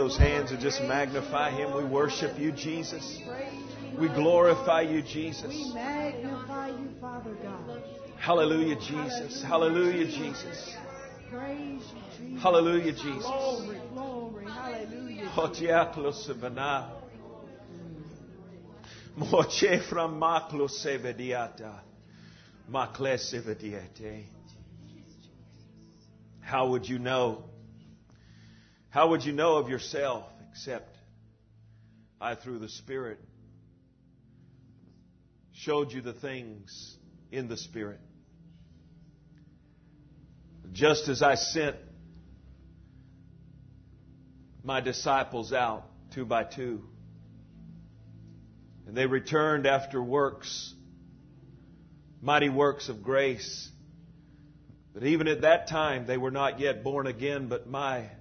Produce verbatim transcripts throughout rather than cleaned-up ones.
those hands and just magnify Him. We worship You, Jesus. We glorify You, Jesus. We magnify You, Father God. Hallelujah, Jesus. Hallelujah, Jesus. Praise You, Jesus. Hallelujah, Jesus. Glory, glory. Hallelujah. Hotiaklosevana. Moche from Maklosevediata. Maklesevediate. How would you know? How would you know of yourself except I, through the Spirit, showed you the things in the Spirit? Just as I sent my disciples out two by two, and they returned after works, mighty works of grace. But even at that time, they were not yet born again, but my,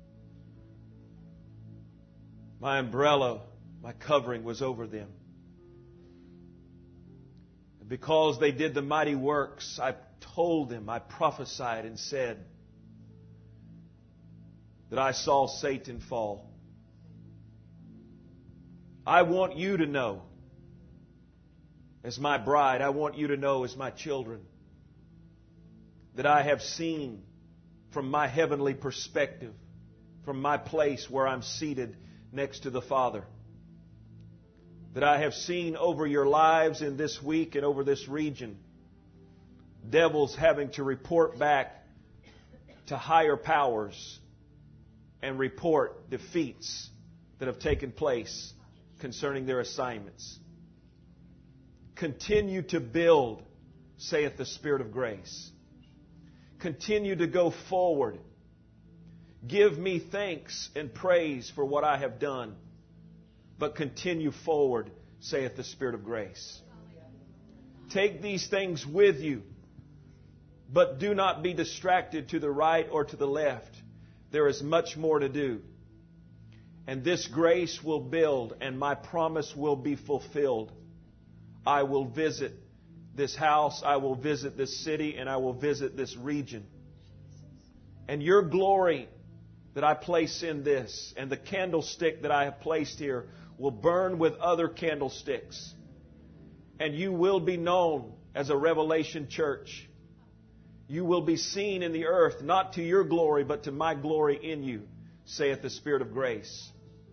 my umbrella, my covering was over them. And because they did the mighty works, I told them, I prophesied and said that I saw Satan fall. I want you to know, as my bride, I want you to know, as my children, that I have seen from my heavenly perspective, from my place where I'm seated next to the Father, that I have seen over your lives in this week and over this region, devils having to report back to higher powers and report defeats that have taken place concerning their assignments. Continue to build, saith the Spirit of grace. Continue to go forward. Give me thanks and praise for what I have done, but continue forward, saith the Spirit of grace. Take these things with you, but do not be distracted to the right or to the left. There is much more to do. And this grace will build, and my promise will be fulfilled. I will visit this house, I will visit this city, and I will visit this region. And your glory that I place in this, and the candlestick that I have placed here, will burn with other candlesticks. And you will be known as a Revelation church. You will be seen in the earth, not to your glory, but to my glory in you, saith the Spirit of grace.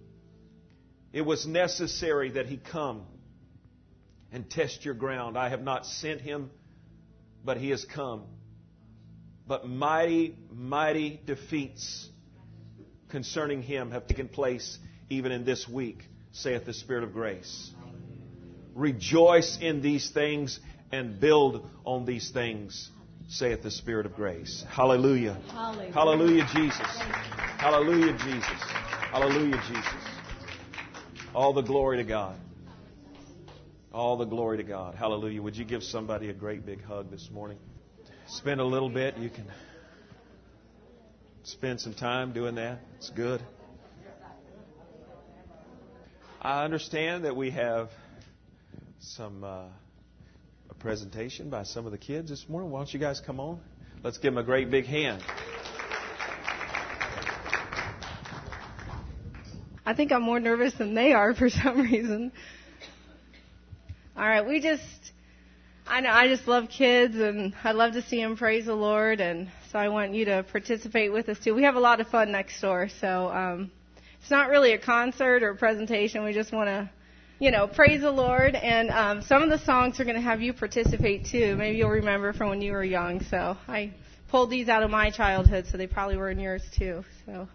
It was necessary that He come and test your ground. I have not sent Him, but He has come. But mighty, mighty defeats concerning Him have taken place even in this week, saith the Spirit of grace. Rejoice in these things and build on these things, saith the Spirit of grace. Hallelujah. Hallelujah, Hallelujah Jesus. Hallelujah, Jesus. Hallelujah, Jesus. All the glory to God. All the glory to God. Hallelujah. Would you give somebody a great big hug this morning? Spend a little bit. You can spend some time doing that. It's good. I understand that we have some uh, a presentation by some of the kids this morning. Why don't you guys come on? Let's give them a great big hand. I think I'm more nervous than they are for some reason. All right, we just, I know, I just love kids, and I love to see them praise the Lord, and so I want you to participate with us too. We have a lot of fun next door, so um, it's not really a concert or a presentation. We just want to, you know, praise the Lord, and um, some of the songs are going to have you participate too. Maybe you'll remember from when you were young. So I pulled these out of my childhood, so they probably were in yours too. So.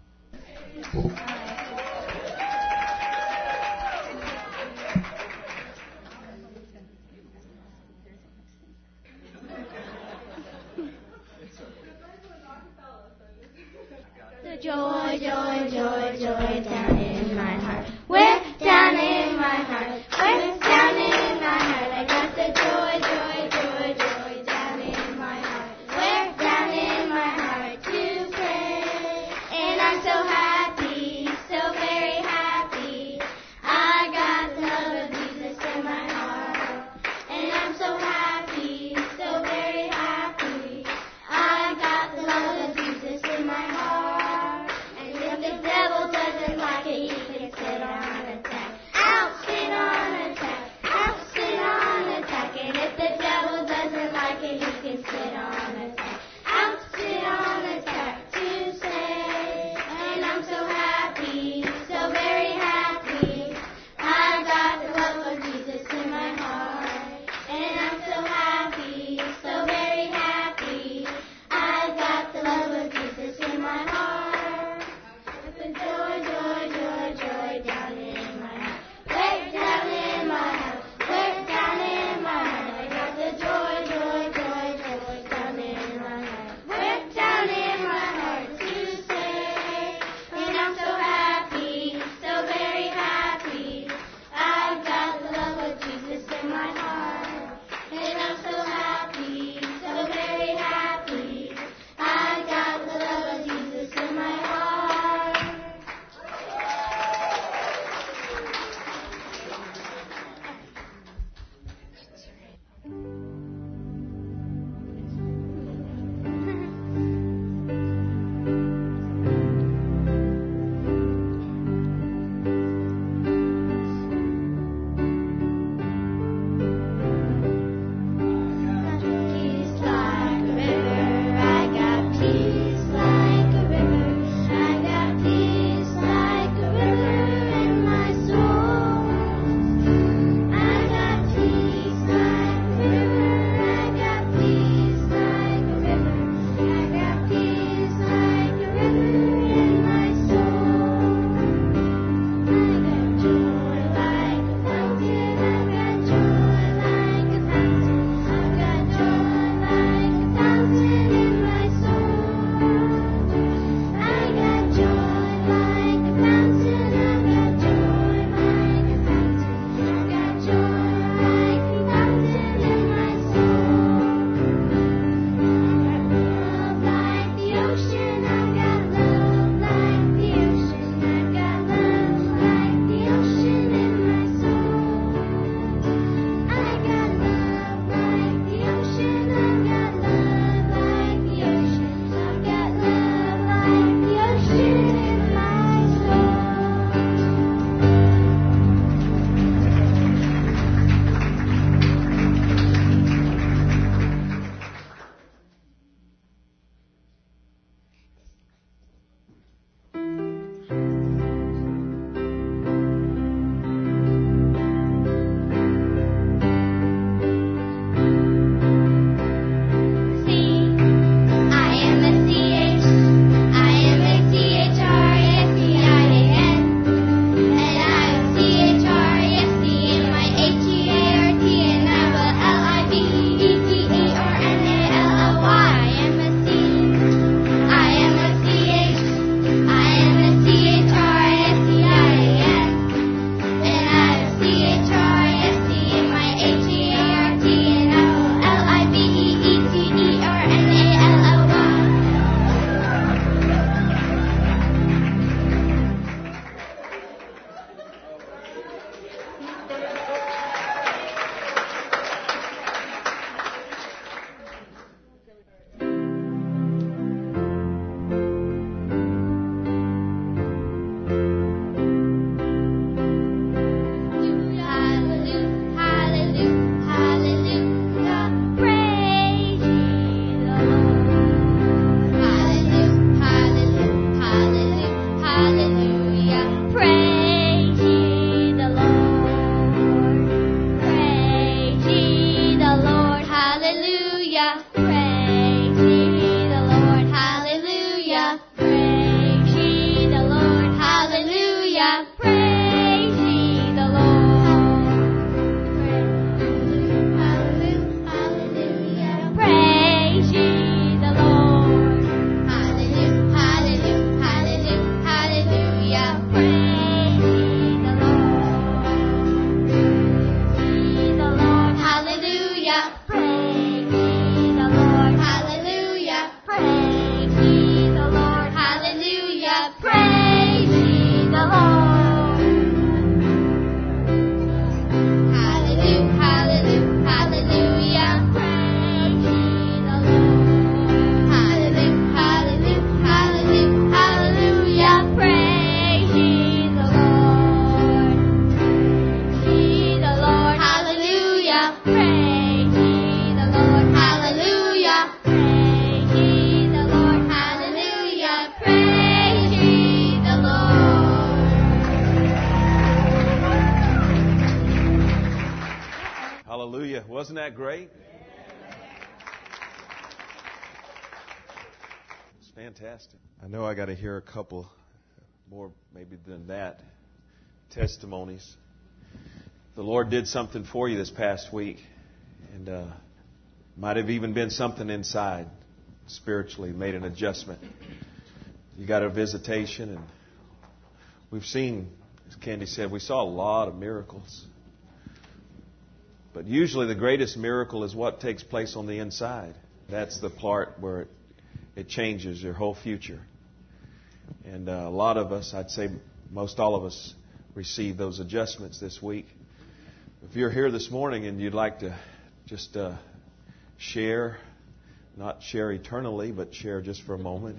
Joy, joy, joy, joy down in my heart. We're down in my heart. We're down in my heart. I got the joy, joy, joy, joy down in my heart. We're down in my heart to pray. And I'm so happy, so very happy. I got the love of Jesus in my heart. And I'm so happy, so very happy. I got the love of Jesus in my heart. The devil does Hallelujah. Praise ye the Lord. Hallelujah. Hallelujah. Praise ye the Lord. Hallelujah. Hallelujah. Hallelujah. Hallelujah. Praise ye the Lord. Praise ye the Lord. Hallelujah. Praise ye the Lord. Hallelujah. Praise ye the Lord. Hallelujah. Praise ye the Lord. Hallelujah. Hallelujah. Hallelujah. Praise ye the Lord. Hallelujah. Hallelujah. Hallelujah. Hallelujah. Praise ye the Lord. Praise ye the Lord. Hallelujah. Praise ye the Lord. Hallelujah. Praise ye the Lord. Hallelujah. Praise ye the Lord. Hallelujah. Wasn't that great? It's fantastic. I know I got to hear a couple more, maybe than that, testimonies. The Lord did something for you this past week, and uh, might have even been something inside, spiritually, made an adjustment. You got a visitation, and we've seen, as Candy said, we saw a lot of miracles. But usually the greatest miracle is what takes place on the inside. That's the part where it, it changes your whole future. And uh, a lot of us, I'd say most all of us, received those adjustments this week. If you're here this morning and you'd like to just uh, share, not share eternally, but share just for a moment.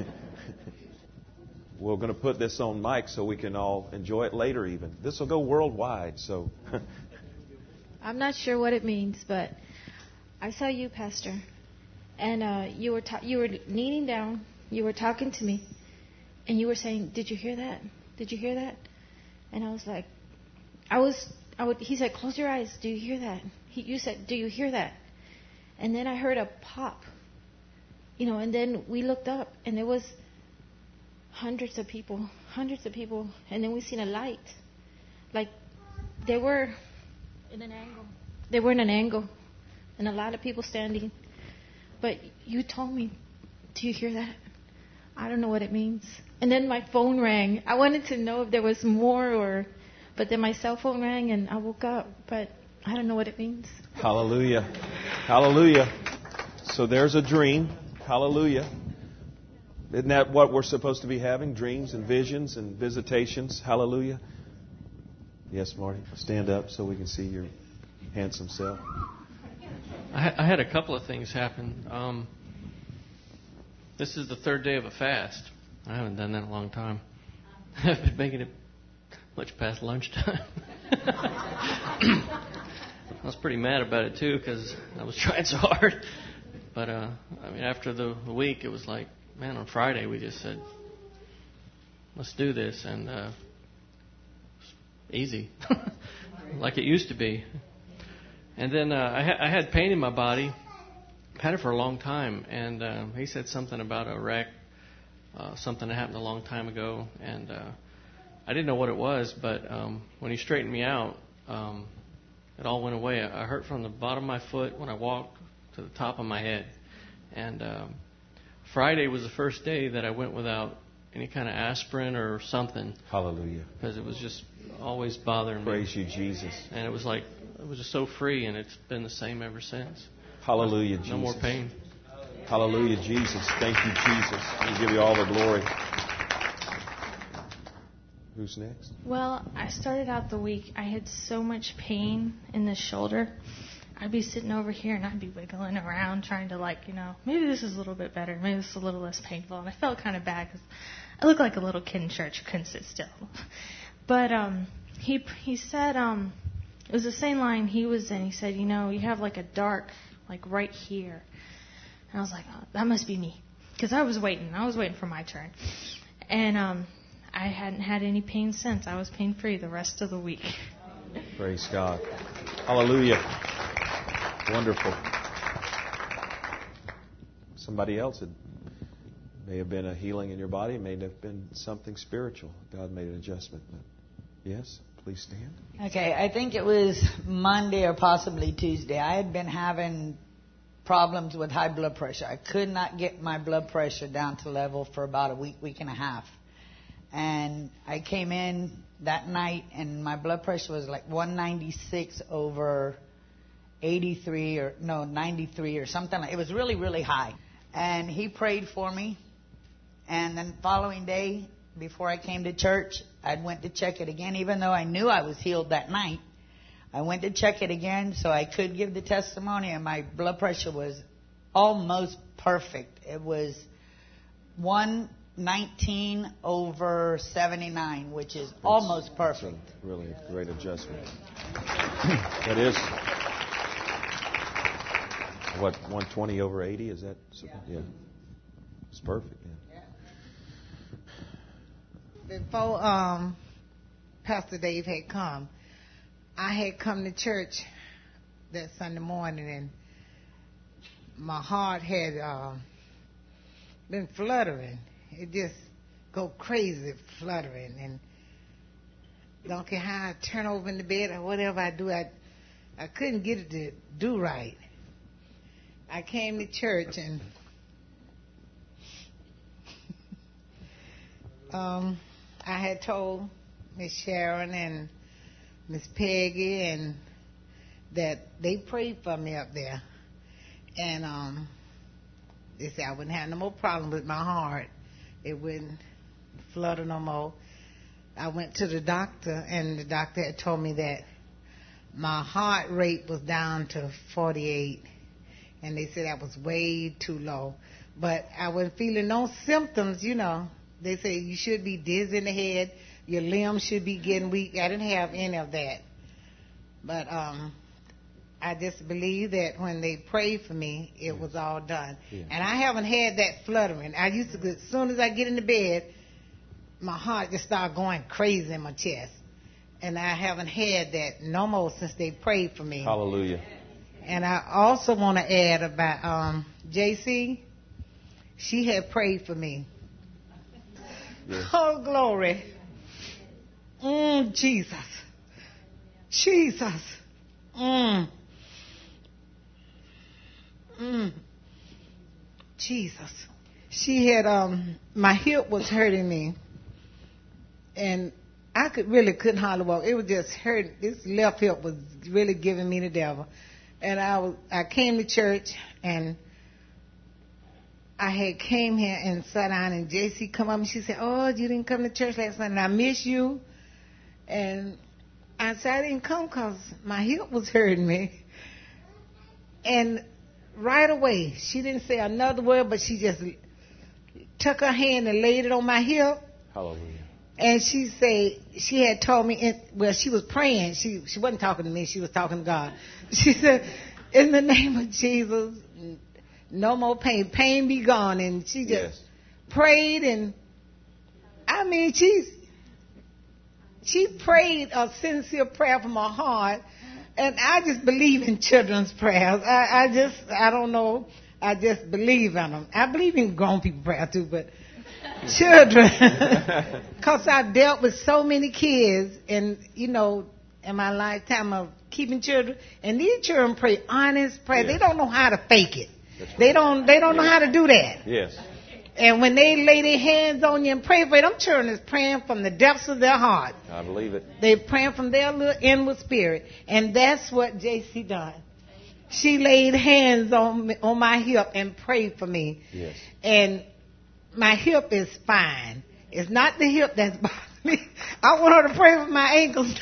We're going to put this on mic so we can all enjoy it later even. This will go worldwide, so... I'm not sure what it means, but I saw you, Pastor, and uh, you were ta- you were kneeling down, you were talking to me, and you were saying, "Did you hear that? Did you hear that?" And I was like, I was, I would. He said, "Close your eyes. Do you hear that?" He, you said, "Do you hear that?" And then I heard a pop, you know, and then we looked up, and there was hundreds of people, hundreds of people, and then we seen a light, like they were. In an angle. They were in an angle. And a lot of people standing. But you told me, do you hear that? I don't know what it means. And then my phone rang. I wanted to know if there was more or... But then my cell phone rang and I woke up. But I don't know what it means. Hallelujah. Hallelujah. So there's a dream. Hallelujah. Isn't that what we're supposed to be having? Dreams and visions and visitations. Hallelujah. Yes, Marty. Stand up so we can see your handsome self. I, I had a couple of things happen. Um, this is the third day of a fast. I haven't done that in a long time. I've been making it much past lunchtime. I was pretty mad about it, too, because I was trying so hard. But, uh, I mean, after the week, it was like, man, on Friday we just said, let's do this. And... Uh, easy, like it used to be. And then uh, I, ha- I had pain in my body. I've had it for a long time. And uh, he said something about a wreck, uh, something that happened a long time ago. And uh, I didn't know what it was, but um, when he straightened me out, um, it all went away. I hurt from the bottom of my foot when I walked to the top of my head. And um, Friday was the first day that I went without any kind of aspirin or something. Hallelujah. Because it was just always bothering Praise me. Praise you, Jesus. And it was like, it was just so free, and it's been the same ever since. Hallelujah, no, Jesus. No more pain. Hallelujah, Jesus. Thank you, Jesus. We give you all the glory. Who's next? Well, I started out the week, I had so much pain in the shoulder. I'd be sitting over here and I'd be wiggling around trying to, like, you know, maybe this is a little bit better. Maybe this is a little less painful. And I felt kind of bad because I looked like a little kid in church. Couldn't sit still. But um, he he said, um, it was the same line he was in. He said, you know, you have like a dark, like right here. And I was like, oh, that must be me. Because I was waiting. I was waiting for my turn. And um, I hadn't had any pain since. I was pain-free the rest of the week. Praise God. Hallelujah. Wonderful. Somebody else had may have been a healing in your body. It may have been something spiritual. God made an adjustment. But yes, please stand. Okay, I think it was Monday or possibly Tuesday. I had been having problems with high blood pressure. I could not get my blood pressure down to level for about a week, week and a half. And I came in that night and my blood pressure was like one ninety-six over eighty-three or no, ninety-three or something. Like, it was really, really high. And he prayed for me. And then the following day, before I came to church, I went to check it again, even though I knew I was healed that night. I went to check it again so I could give the testimony, and my blood pressure was almost perfect. It was one nineteen over seventy-nine, which is That's, almost perfect. That's a really a great adjustment. That is, what, one twenty over eighty? Is that something? Yeah. yeah. It's perfect. Yeah. yeah. Before um, Pastor Dave had come, I had come to church that Sunday morning, and my heart had uh, been fluttering. It just go crazy fluttering, and don't care how I turn over in the bed or whatever I do, I I couldn't get it to do right. I came to church, and um, I had told Miss Sharon and Miss Peggy and that they prayed for me up there, and um, they said I wouldn't have no more problem with my heart. It wouldn't flutter no more. I went to the doctor, and the doctor had told me that my heart rate was down to forty-eight, and they said that was way too low. But I wasn't feeling no symptoms, you know. They say you should be dizzy in the head, your limbs should be getting weak. I didn't have any of that. But um, I just believe that when they prayed for me, it was all done. Yeah. And I haven't had that fluttering. I used to, as soon as I get into bed, my heart just started going crazy in my chest. And I haven't had that no more since they prayed for me. Hallelujah. And I also want to add about um, J C. She had prayed for me. Yeah. Oh, glory. Mm, Jesus. Jesus. Mm. Mm. Jesus. She had, um, my hip was hurting me. And I could really couldn't hardly walk. It was just hurting. This left hip was really giving me the devil. And I was, I came to church, and I had came here and sat down, and J C come up and she said, "Oh, you didn't come to church last night, and I miss you." And I said, "I didn't come because my hip was hurting me." And right away, she didn't say another word, but she just took her hand and laid it on my hip. Hallelujah. And she said, she had told me, in, well, she was praying. She she wasn't talking to me. She was talking to God. She said, "In the name of Jesus, no more pain. Pain be gone." And she just yes. prayed. And, I mean, she's, she prayed a sincere prayer from her heart. And I just believe in children's prayers. I, I just, I don't know. I just believe in them. I believe in grown people prayer too, but children. Because I've dealt with so many kids, and, you know, in my lifetime of keeping children. And these children pray honest prayer. Yes. They don't know how to fake it. Right. They don't, they don't yes. know how to do that. Yes. And when they lay their hands on you and pray for you, them children is praying from the depths of their heart. I believe it. They're praying from their little inward spirit. And that's what J C done. She laid hands on me, on my hip and prayed for me. Yes. And my hip is fine. It's not the hip that's bothering me. I want her to pray for my ankles.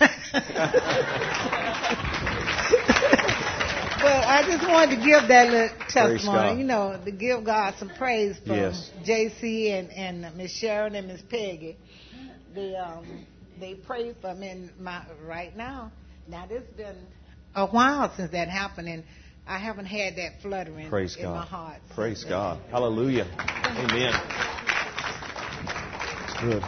But I just wanted to give that little testimony, you know, to give God some praise from yes. J C and, and Miss Sharon and Miss Peggy. They um they prayed for me, and my right now. Now this has been a while since that happened, and I haven't had that fluttering praise in God. my heart. Praise God. Then. Hallelujah. Amen. It's good.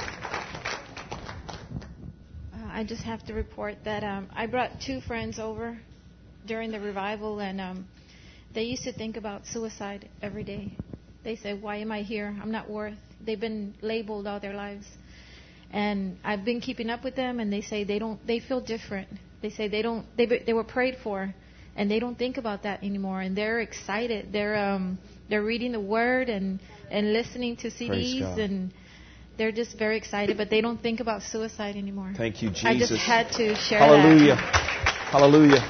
Uh, I just have to report that um, I brought two friends over during the revival, and um, they used to think about suicide every day. They say, why am I here? I'm not worth. They've been labeled all their lives. And I've been keeping up with them, and they say they don't. They feel different. They say they don't. They they were prayed for, and they don't think about that anymore. And they're excited. They're um they're reading the Word and and listening to C Ds, and they're just very excited. But they don't think about suicide anymore. Thank you, Jesus. I just had to share Hallelujah. that. Hallelujah.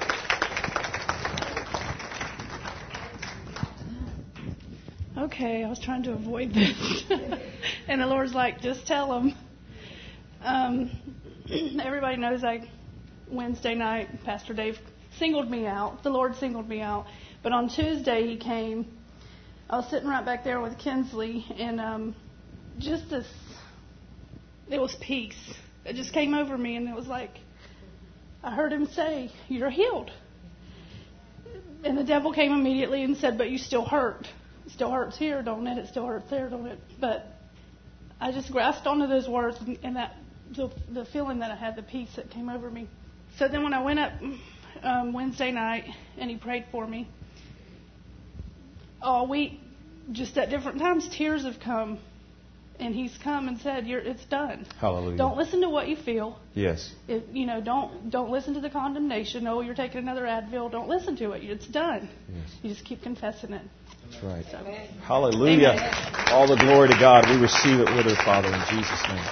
Okay, I was trying to avoid this. And the Lord's like, just tell them. Um, everybody knows I, Wednesday night, Pastor Dave singled me out. The Lord singled me out. But on Tuesday he came. I was sitting right back there with Kinsley, and um, just this, it was peace. It just came over me, and it was like, I heard him say, you're healed. And the devil came immediately and said, but you still hurt. It still hurts here, don't it? It still hurts there, don't it? But I just grasped onto those words, and, and that the, the feeling that I had, the peace that came over me. So then when I went up um, Wednesday night, and he prayed for me, all week, just at different times, tears have come. And he's come and said, You're, it's done. Hallelujah. Don't listen to what you feel. Yes. If, you know, don't don't listen to the condemnation. Oh, you're taking another Advil. Don't listen to it. It's done. Yes. You just keep confessing it. That's right. So, hallelujah. Amen. All the glory to God. We receive it with her, Father, in Jesus' name.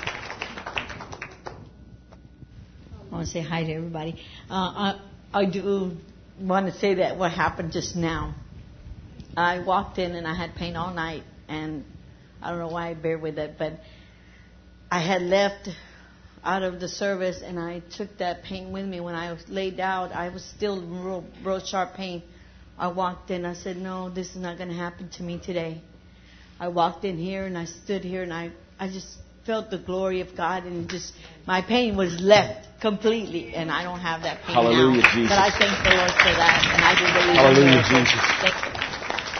I want to say hi to everybody. Uh, I, I do want to say that what happened just now. I walked in and I had pain all night, and I don't know why I bear with it, but I had left out of the service, and I took that pain with me. When I was laid out, I was still in real, real sharp pain. I walked in. I said, no, this is not going to happen to me today. I walked in here, and I stood here, and I, I just felt the glory of God, and just my pain was left completely, and I don't have that pain Hallelujah, now. Jesus. But I thank the Lord for that, and I do believe Hallelujah, in miracles. Jesus. Thank you.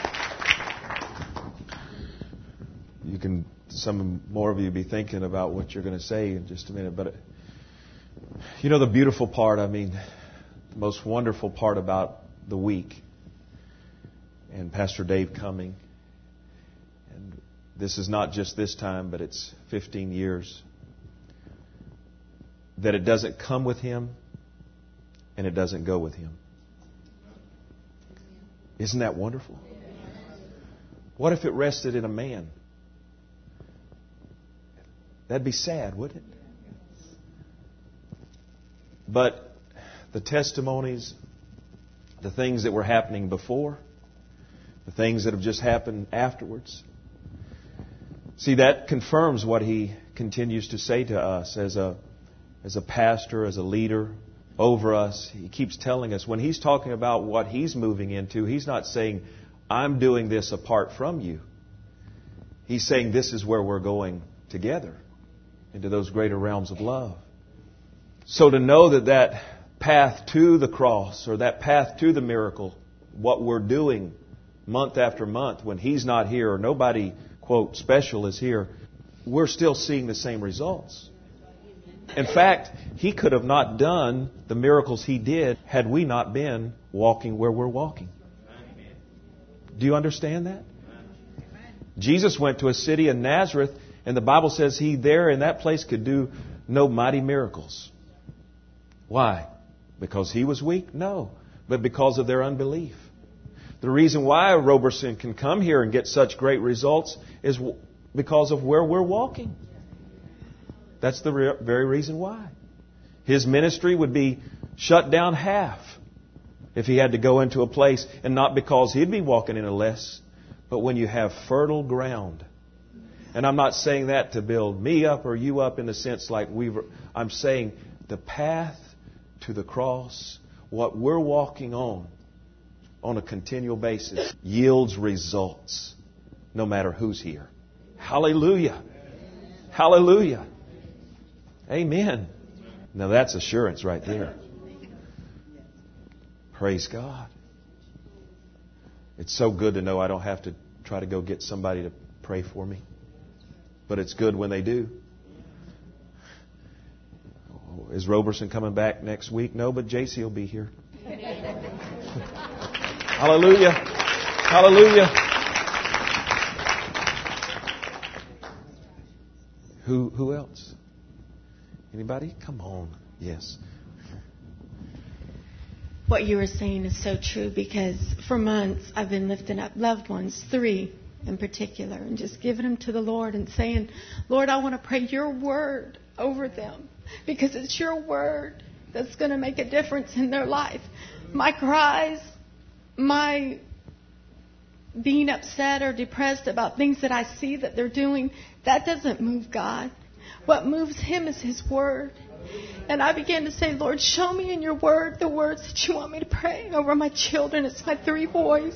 You can, some more of you be thinking about what you're going to say in just a minute. But, you know, the beautiful part, I mean, the most wonderful part about the week and Pastor Dave coming, and this is not just this time, but it's fifteen years, that it doesn't come with him and it doesn't go with him. Isn't that wonderful? What if it rested in a man? That'd be sad, wouldn't it? But the testimonies, the things that were happening before, the things that have just happened afterwards, see, that confirms what he continues to say to us as a as a pastor, as a leader over us. He keeps telling us when he's talking about what he's moving into, he's not saying, I'm doing this apart from you. He's saying this is where we're going together into those greater realms of love. So to know that that path to the cross or that path to the miracle, what we're doing month after month when he's not here or nobody, quote, special is here, we're still seeing the same results. In fact, he could have not done the miracles he did had we not been walking where we're walking. Do you understand that? Jesus went to a city in Nazareth, and the Bible says he there in that place could do no mighty miracles. Why? Because he was weak? No. But because of their unbelief. The reason why Roberson can come here and get such great results is because of where we're walking. That's the re- very reason why. His ministry would be shut down half if he had to go into a place, and not because he'd be walking in a less, but when you have fertile ground. And I'm not saying that to build me up or you up in the sense like we were. I'm saying the path to the cross, what we're walking on, on a continual basis, yields results no matter who's here. Hallelujah. Hallelujah. Amen. Now that's assurance right there. Praise God. It's so good to know I don't have to try to go get somebody to pray for me. But it's good when they do. Is Roberson coming back next week? No, but J C will be here. Hallelujah. Hallelujah. Who who else? Anybody? Come on. Yes. What you were saying is so true, because for months I've been lifting up loved ones, three in particular, and just giving them to the Lord and saying, Lord, I want to pray your word over them, because it's your word that's going to make a difference in their life. My cries, my being upset or depressed about things that I see that they're doing, that doesn't move God. What moves him is his word. And I began to say, Lord, show me in your word the words that you want me to pray over my children. It's my three boys.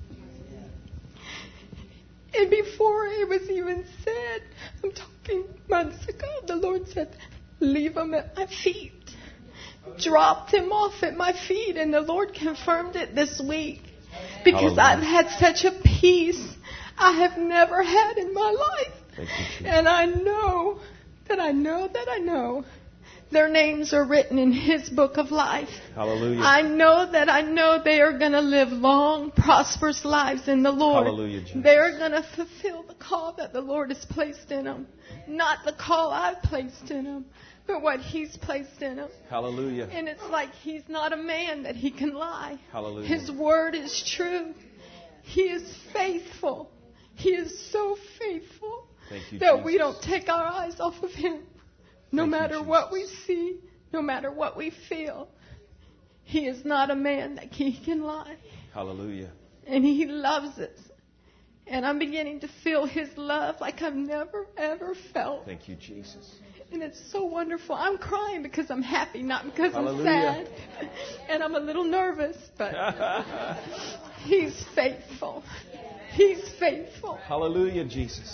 And before it was even said, I'm talking months ago, the Lord said, leave them at my feet. Dropped him off at my feet. And the Lord confirmed it this week. Because Hallelujah. I've had such a peace I have never had in my life. Thank you, and I know that I know that I know their names are written in his book of life. Hallelujah. I know that I know they are going to live long, prosperous lives in the Lord. Hallelujah, Jesus. They are going to fulfill the call that the Lord has placed in them. Not the call I've placed in them, but what he's placed in them. Hallelujah. And it's like he's not a man that he can lie. Hallelujah. His word is true. He is faithful. He is so faithful Thank you, that Jesus. we don't take our eyes off of him. No Thank matter you, what we see, no matter what we feel, he is not a man that he can lie. Hallelujah. And he loves us. And I'm beginning to feel his love like I've never, ever felt. Thank you, Jesus. And it's so wonderful. I'm crying because I'm happy, not because Hallelujah. I'm sad. And I'm a little nervous, but he's faithful. He's faithful. Hallelujah, Jesus.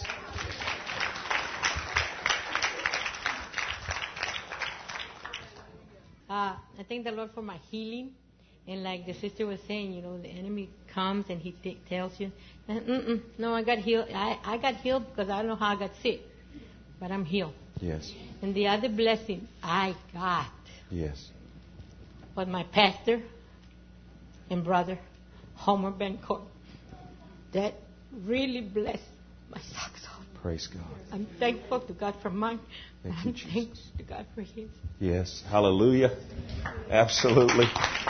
Uh, I thank the Lord for my healing. And like the sister was saying, you know, the enemy comes and he t- tells you, Mm-mm, no, I got healed. I, I got healed because I don't know how I got sick. But I'm healed. Yes. And the other blessing I got Yes. was my pastor and brother, Homer Bencourt. That really blessed my socks off. Praise God. I'm thankful to God for mine. Thank I'm you, Jesus. thankful to God for his. Yes. Hallelujah. Absolutely.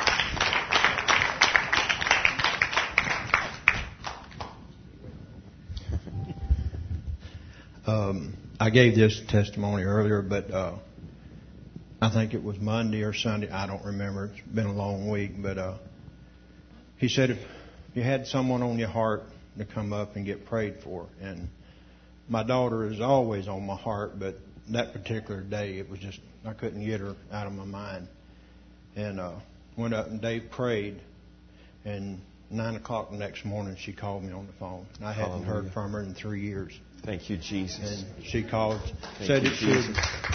um, I gave this testimony earlier, but uh, I think it was Monday or Sunday. I don't remember. It's been a long week. But uh, he said if you had someone on your heart to come up and get prayed for. And my daughter is always on my heart, but that particular day, it was just, I couldn't get her out of my mind. And uh, went up and Dave prayed, and nine o'clock the next morning, she called me on the phone. I hadn't Hallelujah. heard from her in three years. Thank you, Jesus. And she called, Thank said you, that she Jesus.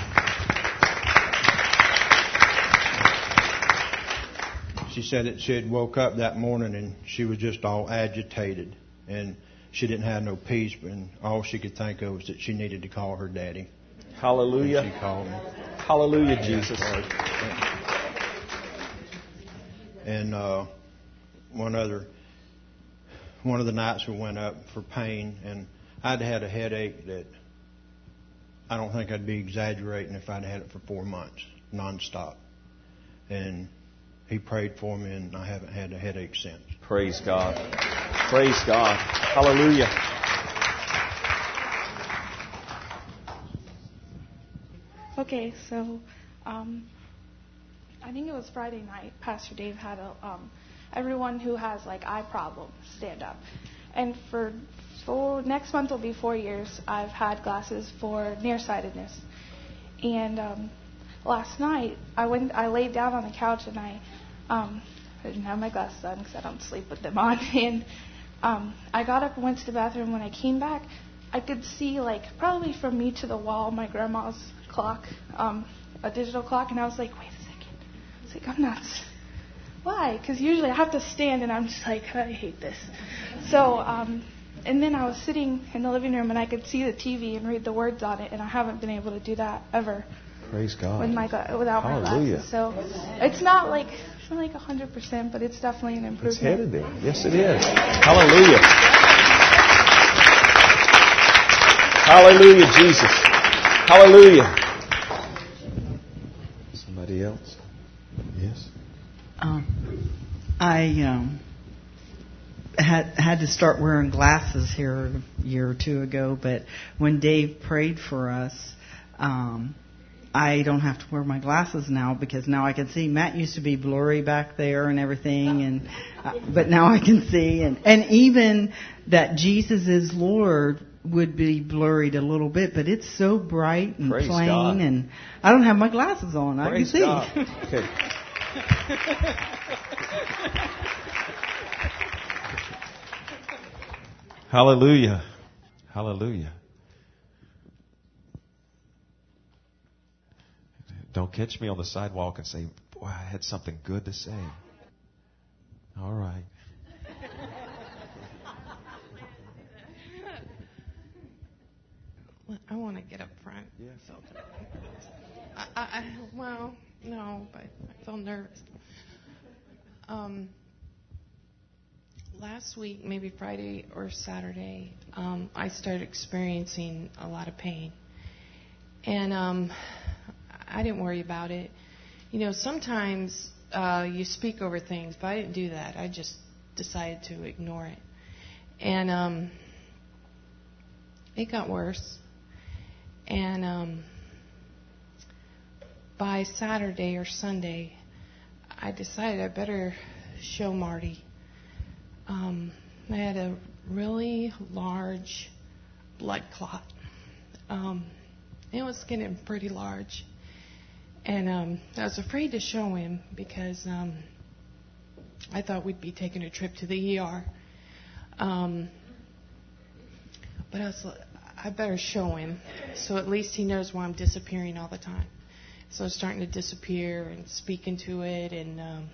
She said that she had woke up that morning and she was just all agitated, and she didn't have no peace, and all she could think of was that she needed to call her daddy. Hallelujah. And she called me. Hallelujah, Jesus. And uh, one other, one of the nights we went up for pain, and I'd had a headache that I don't think I'd be exaggerating if I'd had it for four months, nonstop. And he prayed for me, and I haven't had a headache since. Praise God. Praise God. Hallelujah. Okay, so um, I think it was Friday night. Pastor Dave had a um, everyone who has like eye problems stand up, and for for next month will be four years. I've had glasses for nearsightedness, and um, last night I went. I laid down on the couch and I um, I didn't have my glasses on because I don't sleep with them on, and um, I got up and went to the bathroom. When I came back, I could see like probably from me to the wall my grandma's clock, um, a digital clock, and I was like, wait a second. I was like, I'm nuts. Why? Because usually I have to stand, and I'm just like, I hate this. So, um, and then I was sitting in the living room, and I could see the T V and read the words on it, and I haven't been able to do that ever. Praise God. With my gla- without Hallelujah. my glasses. So it's not like it's not like one hundred percent, but it's definitely an improvement. It's headed there. Yes, it is. Hallelujah. Hallelujah, Jesus. Hallelujah. Somebody else? Yes. Um, I um, had had to start wearing glasses here a year or two ago, but when Dave prayed for us, um, I don't have to wear my glasses now because now I can see. Matt used to be blurry back there and everything, and uh, but now I can see, and and even that Jesus is Lord would be blurred a little bit, but it's so bright and Praise plain, God. and I don't have my glasses on. Praise I can see. God. Okay. Hallelujah. Hallelujah. Don't catch me on the sidewalk and say, boy, I had something good to say. All right. I want to get up front. Yeah. So, I, I, I, well, no, but I feel nervous. Um, last week, maybe Friday or Saturday, um, I started experiencing a lot of pain. And um, I didn't worry about it. You know, sometimes uh, you speak over things, but I didn't do that. I just decided to ignore it. And um, it got worse. And um, by Saturday or Sunday, I decided I better show Marty. Um, I had a really large blood clot. Um, it was getting pretty large. And um, I was afraid to show him because um, I thought we'd be taking a trip to the E R. Um, but I was like, I better show him so at least he knows why I'm disappearing all the time. So I was starting to disappear and speak into it. And um,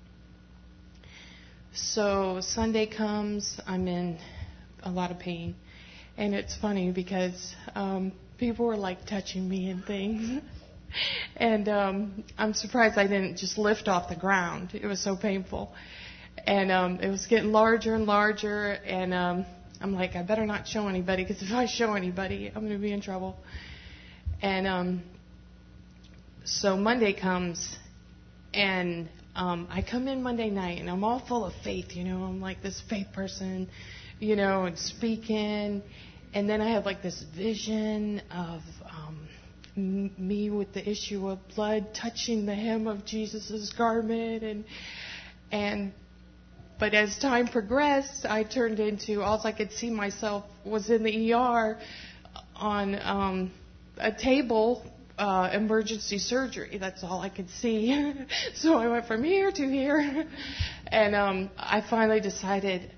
so Sunday comes, I'm in a lot of pain. And it's funny because um, people were like touching me and things. And um, I'm surprised I didn't just lift off the ground. It was so painful. And um, it was getting larger and larger. And um, I'm like, I better not show anybody, because if I show anybody, I'm going to be in trouble. And um, so Monday comes, and um, I come in Monday night, and I'm all full of faith, you know. I'm like this faith person, you know, and speaking. And then I have like this vision of um, m- me with the issue of blood touching the hem of Jesus' garment, and and. But as time progressed, I turned into, all I could see myself was in the E R on um, a table, uh, emergency surgery. That's all I could see. So I went from here to here. And um, I finally decided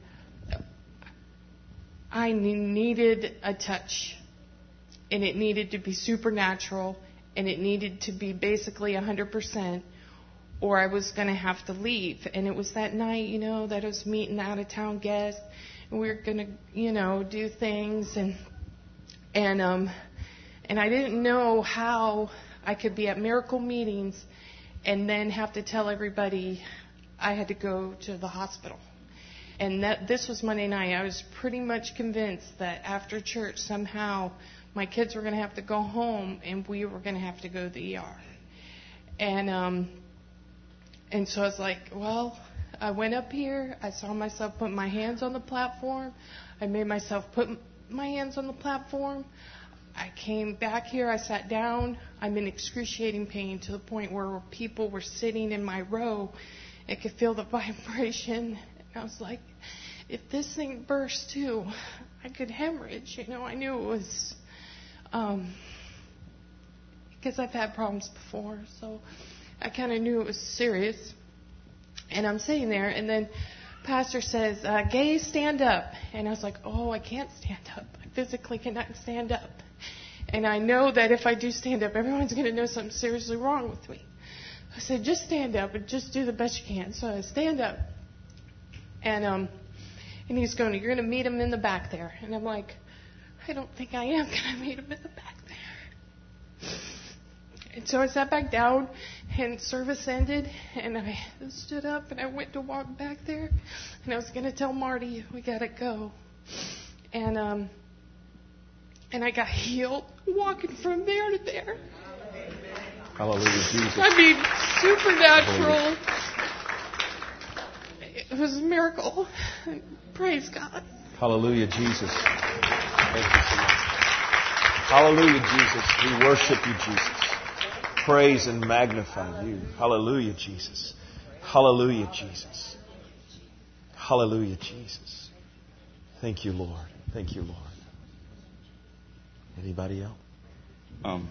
I needed a touch. And it needed to be supernatural. And it needed to be basically one hundred percent. Or I was going to have to leave. And it was that night, you know, that I was meeting out-of-town guests. And we were going to, you know, do things. And and um, and I didn't know how I could be at miracle meetings and then have to tell everybody I had to go to the hospital. And that this was Monday night. I was pretty much convinced that after church, somehow my kids were going to have to go home and we were going to have to go to the E R. And um. And so I was like, well, I went up here. I saw myself put my hands on the platform. I made myself put my hands on the platform. I came back here. I sat down. I'm in excruciating pain to the point where people were sitting in my row. I could feel the vibration. And I was like, if this thing burst too, I could hemorrhage. You know, I knew it was, um, because I've had problems before. So I kind of knew it was serious. And I'm sitting there, and then Pastor says, uh, Gay, stand up. And I was like, oh, I can't stand up. I physically cannot stand up. And I know that if I do stand up, everyone's going to know something seriously wrong with me. I said, just stand up and just do the best you can. So I stand up. And um, and he's going, you're going to meet him in the back there. And I'm like, I don't think I am going to meet him in the back there. And so I sat back down, and service ended, and I stood up, and I went to walk back there, and I was going to tell Marty, we got to go. And um, And I got healed walking from there to there. Hallelujah, Jesus. I mean, supernatural. It was a miracle. Praise God. Hallelujah, Jesus. Thank you so much. Hallelujah, Jesus. We worship you, Jesus. Praise and magnify you. Hallelujah, Jesus. Hallelujah, Jesus. Hallelujah, Jesus. Thank you, Lord. Thank you, Lord. Anybody else? Um.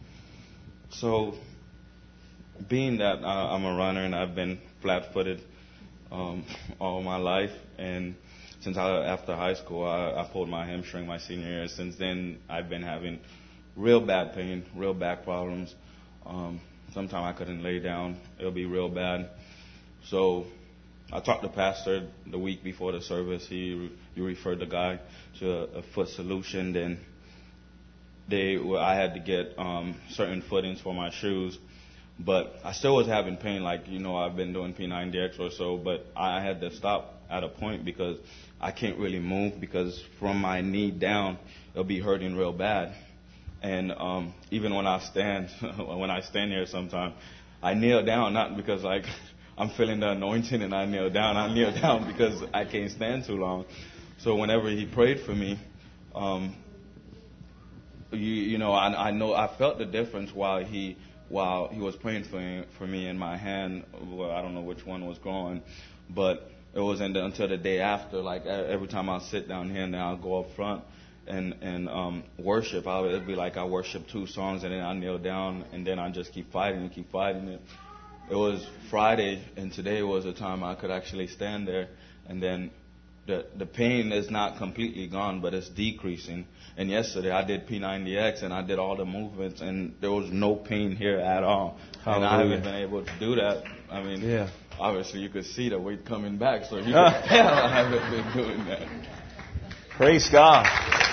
So, being that uh, I'm a runner and I've been flat-footed um, all my life, and since I, after high school, I, I pulled my hamstring my senior year. Since then, I've been having real bad pain, real back problems. Um, sometimes I couldn't lay down; it'll be real bad. So, I talked to Pastor the week before the service. He he referred the guy to a, a foot solution. Then they, well, I had to get um, certain footings for my shoes. But I still was having pain, like, you know, I've been doing P ninety X or so, but I had to stop at a point because I can't really move, because from my knee down, it'll be hurting real bad. And um, even when I stand, when I stand here sometimes, I kneel down, not because, like, I'm feeling the anointing and I kneel down. I kneel down because I can't stand too long. So whenever he prayed for me, um, you, you know, I, I know I felt the difference while he... while he was praying for me, for me in my hand. Well, I don't know which one was gone, but it wasn't until the day after. Like every time I sit down here and then I'll go up front and and um, worship, I would, it'd be like I worship two songs and then I kneel down and then I just keep fighting and keep fighting it. It was Friday and today was a time I could actually stand there, and then the the pain is not completely gone, but it's decreasing. And yesterday I did P ninety X and I did all the movements and there was no pain here at all. Hallelujah. And I haven't been able to do that. I mean, yeah. Obviously you could see the weight coming back, so you can tell I haven't been doing that. Praise God.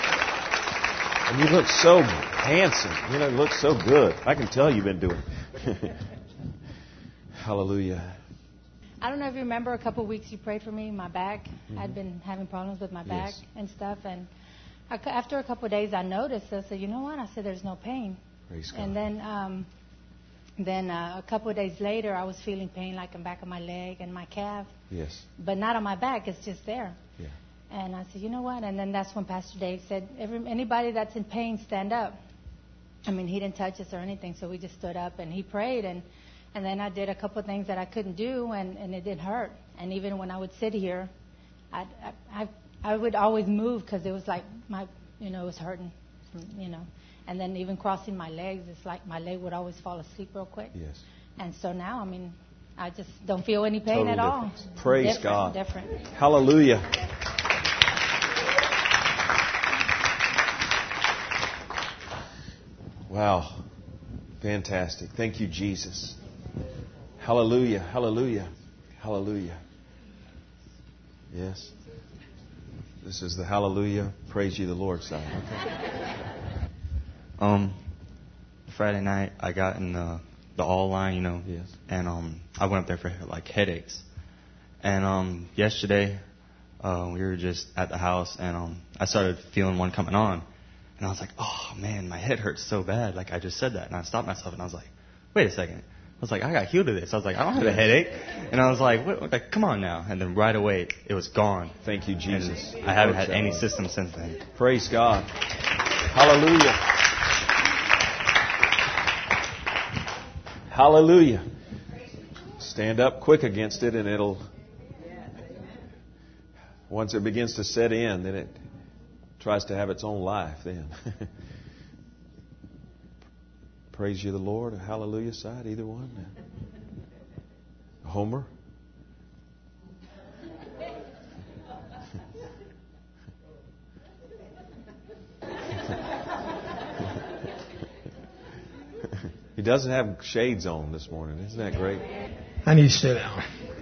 And you look so handsome. You know, you look so good. I can tell you've been doing it. Hallelujah. I don't know if you remember a couple of weeks you prayed for me, my back. Mm-hmm. I'd been having problems with my back yes. and stuff. And I, after a couple of days, I noticed. I said, you know what? I said, there's no pain. Praise God. And then um, then uh, a couple of days later, I was feeling pain like in the back of my leg and my calf. Yes. But not on my back. It's just there. Yeah. And I said, you know what? And then that's when Pastor Dave said, Every, anybody that's in pain, stand up. I mean, he didn't touch us or anything, so we just stood up and he prayed. And And then I did a couple of things that I couldn't do, and, and it didn't hurt. And even when I would sit here, I'd, I, I I would always move because it was like my, you know, it was hurting, you know. And then even crossing my legs, it's like my leg would always fall asleep real quick. Yes. And so now, I mean, I just don't feel any pain Total at all. Difference. Praise different, God. Different. Hallelujah. Wow. Fantastic. Thank you, Jesus. Hallelujah, hallelujah, hallelujah. Yes. This is the hallelujah, praise ye the Lord side. Okay. Um, Friday night I got in the the all line, you know. Yes. And um, I went up there for like headaches. And um, yesterday uh, we were just at the house, and um, I started feeling one coming on, and I was like, oh man, my head hurts so bad. Like I just said that, and I stopped myself, and I was like, wait a second. I was like, I got healed of this. I was like, I don't have a headache. And I was like, what, like, come on now. And then right away, it was gone. Thank you, Jesus. And I haven't had any symptoms since then. Praise God. Hallelujah. Hallelujah. Stand up quick against it, and it'll, once it begins to set in, then it tries to have its own life then. Praise you the Lord, a hallelujah side, either one. Homer. He doesn't have shades on this morning. Isn't that great? I need to sit down.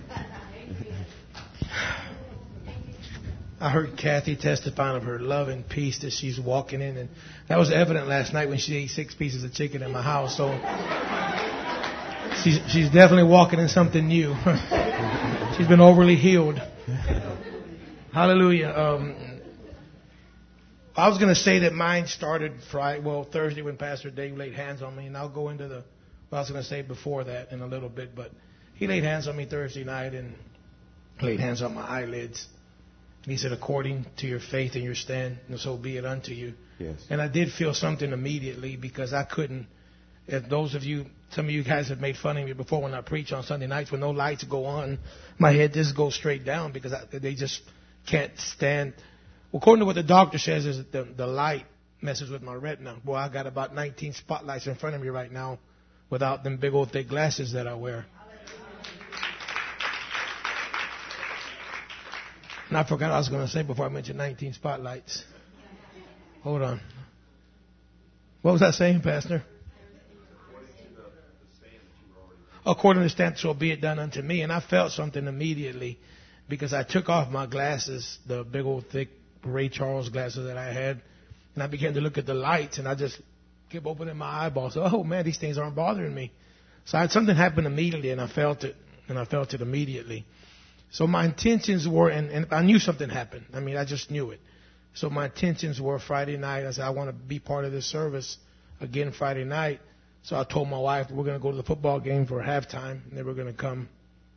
I heard Kathy testifying of her love and peace that she's walking in, and that was evident last night when she ate six pieces of chicken in my house. So she's she's definitely walking in something new. She's been overly healed. Hallelujah. Um, I was going to say that mine started Friday, well, Thursday when Pastor Dave laid hands on me, and I'll go into the, well, I was going to say before that in a little bit, but he laid hands on me Thursday night and laid hands on my eyelids. And he said, according to your faith and your stand, so be it unto you. Yes. And I did feel something immediately because I couldn't, if those of you, some of you guys have made fun of me before when I preach on Sunday nights when no lights go on, my head just goes straight down because I, they just can't stand. Well, according to what the doctor says is that the, the light messes with my retina. Boy, I got about nineteen spotlights in front of me right now without them big old thick glasses that I wear. And I forgot what I was going to say before I mentioned nineteen spotlights. Hold on. What was I saying, Pastor? According to the stand, so be it done unto me. And I felt something immediately because I took off my glasses, the big old thick Ray Charles glasses that I had, and I began to look at the lights, and I just kept opening my eyeballs. Oh, man, these things aren't bothering me. So I, something happened immediately, and I felt it, and I felt it immediately. So my intentions were, and, and I knew something happened. I mean, I just knew it. So my intentions were Friday night. I said, I want to be part of this service again Friday night. So I told my wife, we're going to go to the football game for halftime, and then we're going to come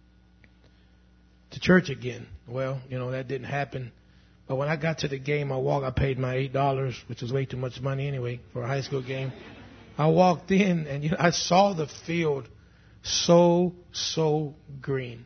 to church again. Well, you know, that didn't happen. But when I got to the game, I walked, I paid my eight dollars, which was way too much money anyway for a high school game. I walked in, and you know, I saw the field so, so green.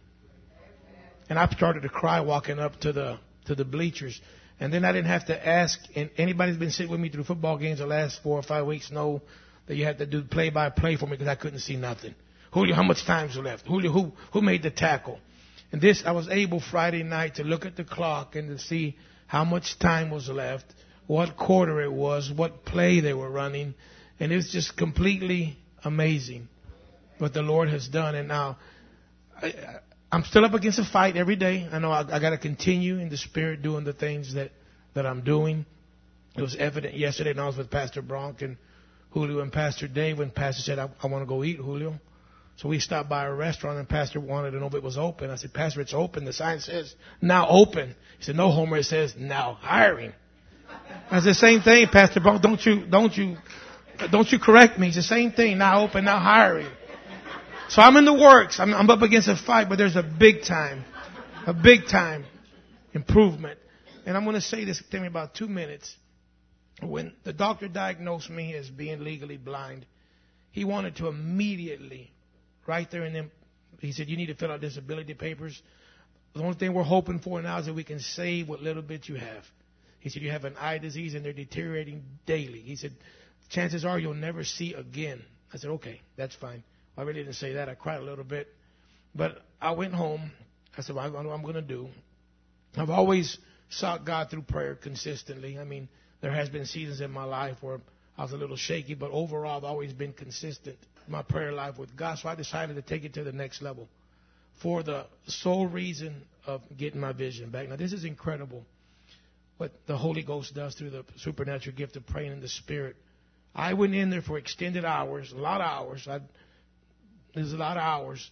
And I started to cry walking up to the to the bleachers. And then I didn't have to ask, and anybody who's been sitting with me through football games the last four or five weeks know that you have to do play-by-play for me because I couldn't see nothing. Julio, how much time's left? Julio, who who made the tackle? And this, I was able Friday night to look at the clock and to see how much time was left, what quarter it was, what play they were running. And it was just completely amazing what the Lord has done. And now, I, I'm still up against a fight every day. I know I, I got to continue in the Spirit doing the things that, that I'm doing. It was evident yesterday when I was with Pastor Bronk and Julio and Pastor Dave when Pastor said, I, I want to go eat, Julio. So we stopped by a restaurant and Pastor wanted to know if it was open. I said, Pastor, it's open. The sign says now open. He said, no, Homer, it says now hiring. I said, same thing, Pastor Bronk. Don't you, don't you, don't you correct me. It's the same thing. Now open, now hiring. So I'm in the works. I'm, I'm up against a fight, but there's a big time, a big time improvement. And I'm going to say this, take me about two minutes. When the doctor diagnosed me as being legally blind, he wanted to immediately, right there and then, he said, you need to fill out disability papers. The only thing we're hoping for now is that we can save what little bit you have. He said, you have an eye disease and they're deteriorating daily. He said, chances are you'll never see again. I said, okay, that's fine. I really didn't say that. I cried a little bit. But I went home. I said, well, I know what I'm going to do. I've always sought God through prayer consistently. I mean, there has been seasons in my life where I was a little shaky, but overall I've always been consistent in my prayer life with God. So I decided to take it to the next level for the sole reason of getting my vision back. Now, this is incredible what the Holy Ghost does through the supernatural gift of praying in the Spirit. I went in there for extended hours, a lot of hours. I There's a lot of hours.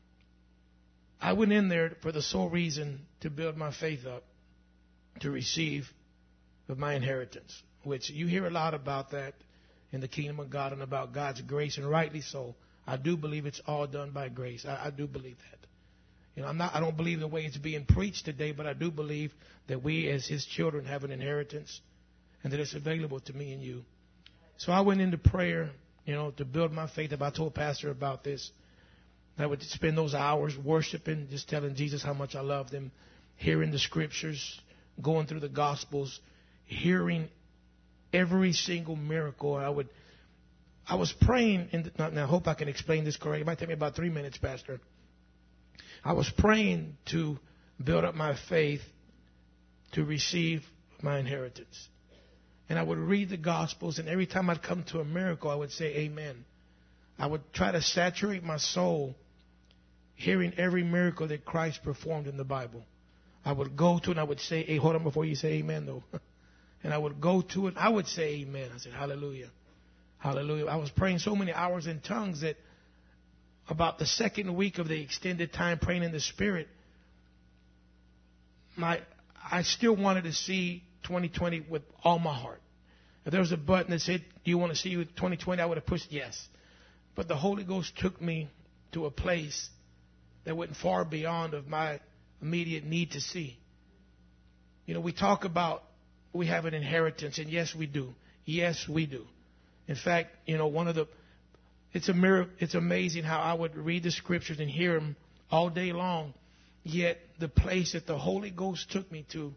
I went in there for the sole reason to build my faith up, to receive of my inheritance, which you hear a lot about that in the kingdom of God and about God's grace, and rightly so. I do believe it's all done by grace. I, I do believe that. You know, I'm not. I don't believe the way it's being preached today, but I do believe that we, as His children, have an inheritance, and that it's available to me and you. So I went into prayer, you know, to build my faith up. I told Pastor about this. I would spend those hours worshiping, just telling Jesus how much I loved Him, hearing the Scriptures, going through the Gospels, hearing every single miracle. I would, I was praying, and now I hope I can explain this correctly. It might take me about three minutes, Pastor. I was praying to build up my faith to receive my inheritance. And I would read the Gospels, and every time I'd come to a miracle, I would say amen. I would try to saturate my soul hearing every miracle that Christ performed in the Bible. I would go to it, and I would say, hey, hold on before you say amen, though. And I would go to it, I would say amen. I said, hallelujah, hallelujah. I was praying so many hours in tongues that about the second week of the extended time praying in the Spirit, my I still wanted to see twenty twenty with all my heart. If there was a button that said, do you want to see you in twenty twenty, I would have pushed yes. But the Holy Ghost took me to a place that went far beyond of my immediate need to see. You know, we talk about we have an inheritance, and yes, we do. Yes, we do. In fact, you know, one of the, it's a miracle, it's amazing how I would read the scriptures and hear them all day long, yet the place that the Holy Ghost took me to,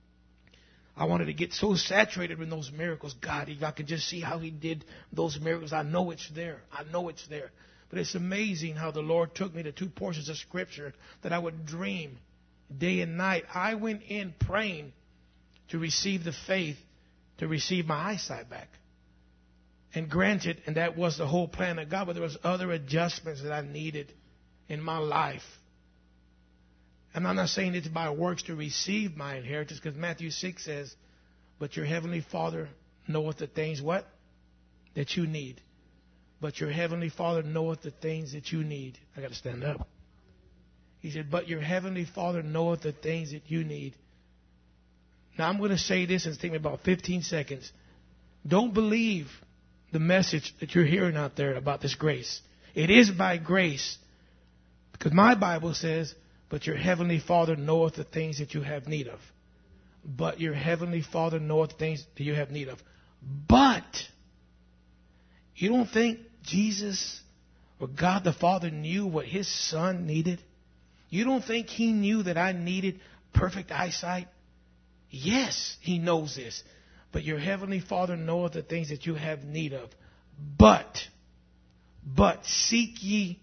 I wanted to get so saturated in those miracles. God, if I could just see how He did those miracles, I know it's there. I know it's there. But it's amazing how the Lord took me to two portions of Scripture that I would dream day and night. I went in praying to receive the faith to receive my eyesight back. And granted, and that was the whole plan of God, but there was other adjustments that I needed in my life. And I'm not saying it's by works to receive my inheritance, because Matthew six says, but your heavenly Father knoweth the things, what? That you need. But your heavenly Father knoweth the things that you need. I got to stand up. He said, but your heavenly Father knoweth the things that you need. Now I'm going to say this, and it's taking me about fifteen seconds. Don't believe the message that you're hearing out there about this grace. It is by grace. Because my Bible says, but your heavenly Father knoweth the things that you have need of. But your heavenly Father knoweth the things that you have need of. But you don't think Jesus or God the Father knew what His Son needed? You don't think He knew that I needed perfect eyesight? Yes, He knows this. But your heavenly Father knoweth the things that you have need of. But, but seek ye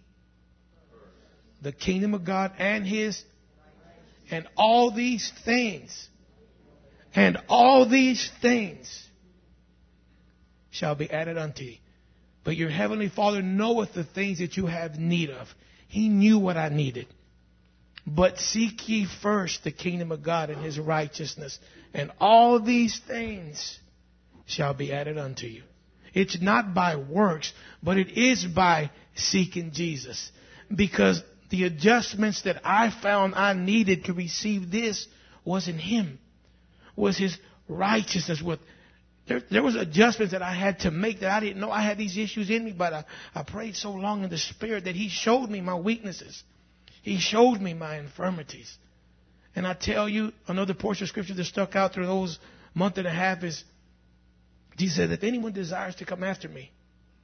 the kingdom of God and His, and all these things, and all these things shall be added unto you. But your heavenly Father knoweth the things that you have need of. He knew what I needed. But seek ye first the kingdom of God and His righteousness, and all these things shall be added unto you. It's not by works, but it is by seeking Jesus. Because the adjustments that I found I needed to receive this was in Him, was His righteousness. With there, there was adjustments that I had to make that I didn't know I had these issues in me, but I, I prayed so long in the Spirit that He showed me my weaknesses. He showed me my infirmities. And I tell you, another portion of Scripture that stuck out through those month and a half is, Jesus said, if anyone desires to come after me,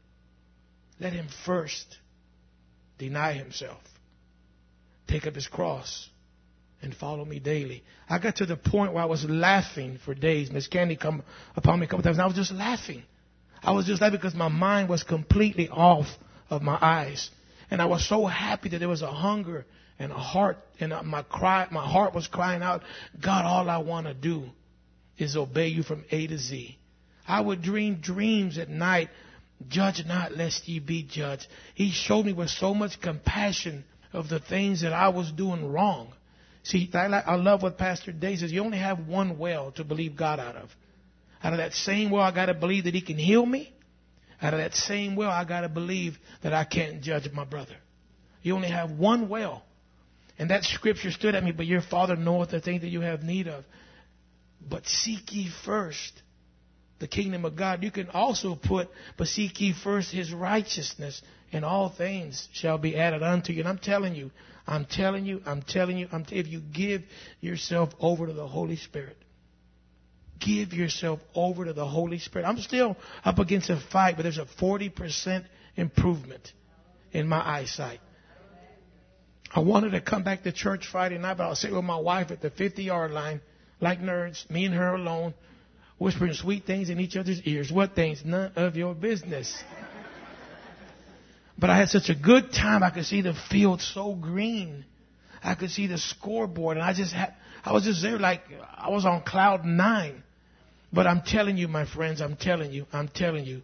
let him first deny himself, take up his cross, and follow me daily. I got to the point where I was laughing for days. Miss Candy come upon me a couple times, and I was just laughing. I was just laughing because my mind was completely off of my eyes. And I was so happy that there was a hunger and a heart, and my cry, my heart was crying out, God, all I want to do is obey you from A to Z. I would dream dreams at night. Judge not, lest ye be judged. He showed me with so much compassion of the things that I was doing wrong. See, I, I love what Pastor Dave says. You only have one well to believe God out of. Out of that same well, I got to believe that He can heal me. Out of that same well, I got to believe that I can't judge my brother. You only have one well. And that scripture stood at me, but your Father knoweth the things that you have need of. But seek ye first the kingdom of God. You can also put, but seek ye first His righteousness, and all things shall be added unto you. And I'm telling you, I'm telling you, I'm telling you, I'm t- if you give yourself over to the Holy Spirit, give yourself over to the Holy Spirit. I'm still up against a fight, but there's a forty percent improvement in my eyesight. I wanted to come back to church Friday night, but I was sitting with my wife at the fifty-yard line, like nerds, me and her alone, whispering sweet things in each other's ears. What things? None of your business. But I had such a good time. I could see the field so green. I could see the scoreboard, and I just had, I was just there like I was on cloud nine. But I'm telling you, my friends, I'm telling you, I'm telling you,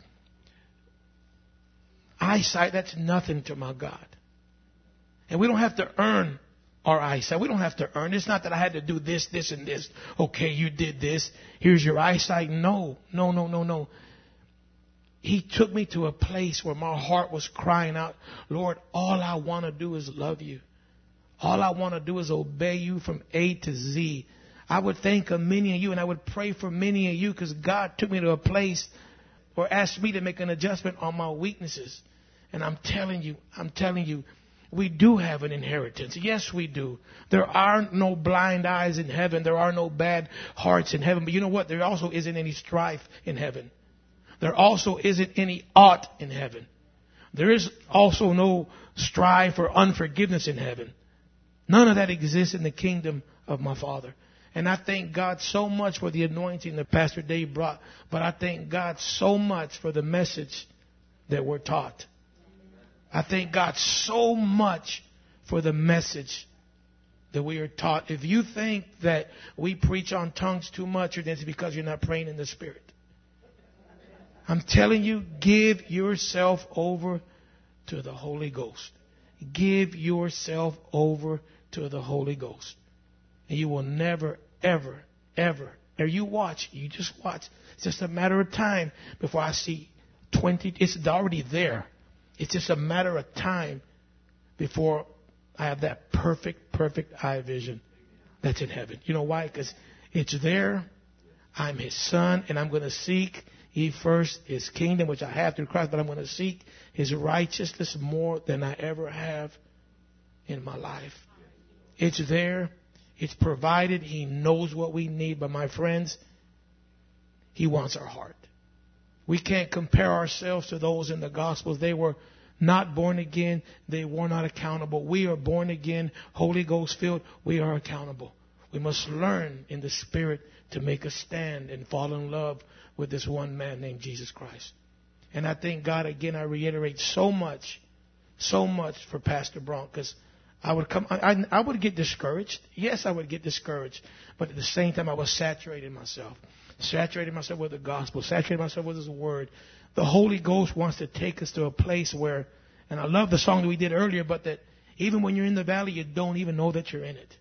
eyesight, that's nothing to my God. And we don't have to earn our eyesight. We don't have to earn. It's not that I had to do this, this, and this. Okay, you did this. Here's your eyesight. No, no, no, no, no. He took me to a place where my heart was crying out, Lord, all I want to do is love you. All I want to do is obey you from A to Z. I would think of many of you, and I would pray for many of you, because God took me to a place or asked me to make an adjustment on my weaknesses. And I'm telling you, I'm telling you, we do have an inheritance. Yes, we do. There are no blind eyes in heaven. There are no bad hearts in heaven. But you know what? There also isn't any strife in heaven. There also isn't any ought in heaven. There is also no strife or unforgiveness in heaven. None of that exists in the kingdom of my Father. And I thank God so much for the anointing that Pastor Dave brought. But I thank God so much for the message that we're taught. I thank God so much for the message that we are taught. If you think that we preach on tongues too much, then it's because you're not praying in the Spirit. I'm telling you, give yourself over to the Holy Ghost. Give yourself over to the Holy Ghost. And you will never, ever, ever, or you watch, you just watch. It's just a matter of time before I see twenty, it's already there. It's just a matter of time before I have that perfect, perfect eye vision that's in heaven. You know why? Because it's there. I'm His son, and I'm going to seek ye first His kingdom, which I have through Christ, but I'm going to seek His righteousness more than I ever have in my life. It's there. It's provided. He knows what we need. But my friends, He wants our heart. We can't compare ourselves to those in the Gospels. They were not born again. They were not accountable. We are born again, Holy Ghost filled. We are accountable. We must learn in the Spirit to make a stand and fall in love with this one man named Jesus Christ. And I thank God, again, I reiterate so much, so much for Pastor Bronk, because I would come, I, I would get discouraged. Yes, I would get discouraged. But at the same time, I was saturating myself. Saturating myself with the gospel, saturating myself with His word. The Holy Ghost wants to take us to a place where, and I love the song that we did earlier, but that even when you're in the valley, you don't even know that you're in it.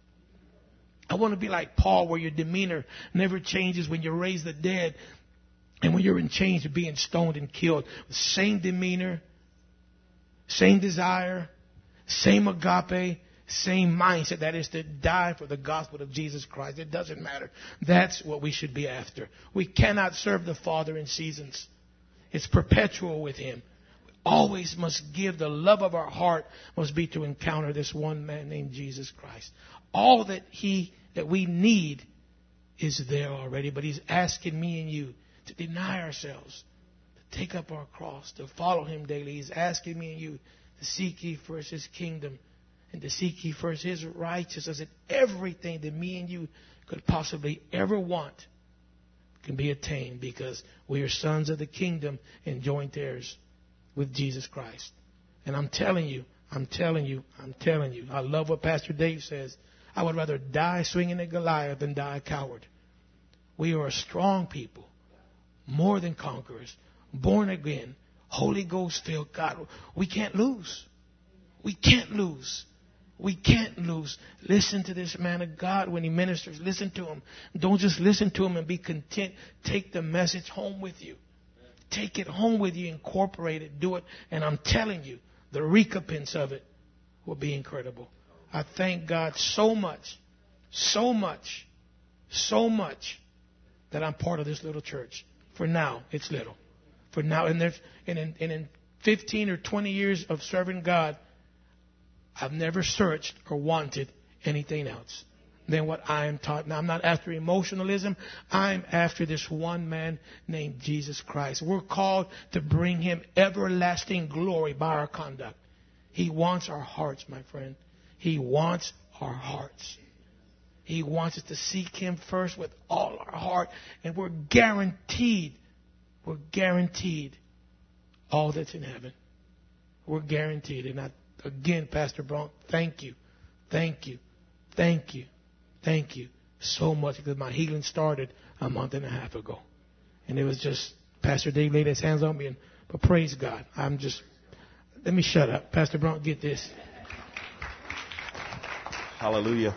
I want to be like Paul, where your demeanor never changes when you raise the dead, and when you're in chains, you're being stoned and killed. Same demeanor, same desire, same agape, same mindset, that is to die for the gospel of Jesus Christ. It doesn't matter. That's what we should be after. We cannot serve the Father in seasons. It's perpetual with Him. We always must give. The love of our heart must be to encounter this one man named Jesus Christ. All that He, that we need is there already, but He's asking me and you to deny ourselves, to take up our cross, to follow Him daily. He's asking me and you to seek ye first His kingdom, and to seek ye first His righteousness, and everything that me and you could possibly ever want can be attained, because we are sons of the kingdom and joint heirs with Jesus Christ. And I'm telling you, I'm telling you, I'm telling you, I love what Pastor Dave says. I would rather die swinging at Goliath than die a coward. We are a strong people, more than conquerors, born again, Holy Ghost filled. God, we can't lose. We can't lose. We can't lose. Listen to this man of God when he ministers. Listen to him. Don't just listen to him and be content. Take the message home with you. Take it home with you. Incorporate it. Do it. And I'm telling you, the recompense of it will be incredible. I thank God so much, so much, so much that I'm part of this little church. For now, it's little. For now, and, there's, and, in, and in fifteen or twenty years of serving God, I've never searched or wanted anything else than what I am taught. Now, I'm not after emotionalism. I'm after this one man named Jesus Christ. We're called to bring Him everlasting glory by our conduct. He wants our hearts, my friend. He wants our hearts. He wants us to seek Him first with all our heart. And we're guaranteed, we're guaranteed all that's in heaven. We're guaranteed. And I Again, Pastor Bronk, thank you, thank you, thank you, thank you so much, because my healing started a month and a half ago. And it was just, Pastor Dave laid his hands on me, and but praise God. I'm just, let me shut up. Pastor Bronk, get this. Hallelujah.